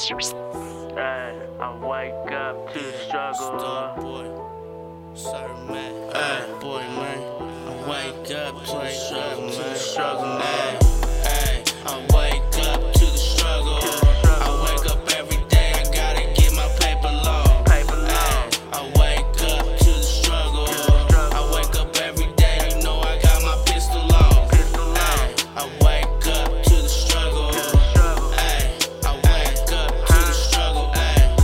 Ay, I wake up to the struggle. Star boy, sorry man, ay, boy man. I wake up to the struggle, man. Ay, I wake up to the struggle. I wake up every day, I gotta get my paper long. Ay, I wake up to the struggle. I wake up every day, you know I got my pistol on. Ay, I wake up to the struggle. Ay, I wake up to the struggle. Ay,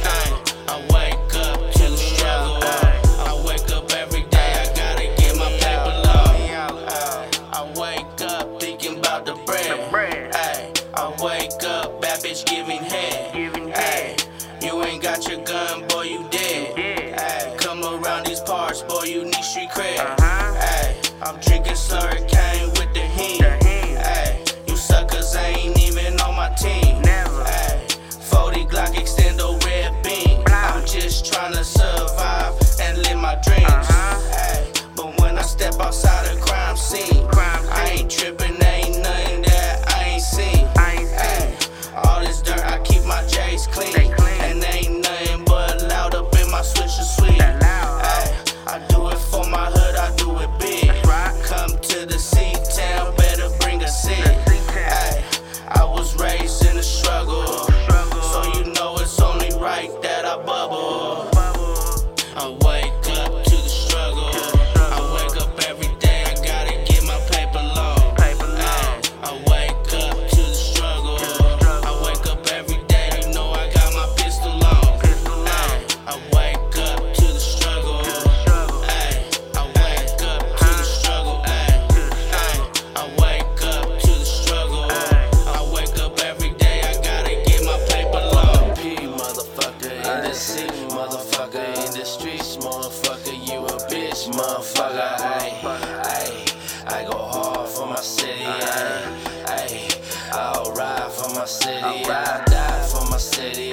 I wake up to the struggle. I wake up every day, I gotta get my paper long. I wake up thinking about the bread. Ay, I wake up, bad bitch giving head. Ay, you ain't got your gun, boy, you dead. Ay, come around these parts, boy, you need street cred. Ay, I'm drinking Slurricane with the hen. Ay, you suckers ain't even on my team. Ay, 40 Glock extendo red beam. I'm just tryna survive and live my dreams. Ay, but when I step outside a crime scene, I ain't tripping, ain't nothing that I ain't seen. Ay, all this dirt, I keep my J's clean. And ain't nothing but loud up in my Swisher Sweet. Ay, I do it for my hood, I do it big. Come to the C-Town, better bring a seat. Ay, I was raised in the struggle, so you know it's only right that I bubble. I wake up to the struggle. I wake up every day, I gotta get my paper long. Ay, I wake up to the struggle. I wake up every day, you know I got my pistol on. Ay, I wake up to the struggle. Ay, I wake up to the struggle. Ay, I wake up to the struggle. I wake up every day, I gotta get my paper long. P motherfucker in the city, motherfucker in the streets, motherfucker, you a bitch, motherfucker. I go hard for my city. I'll ride for my city. I'll die for my city.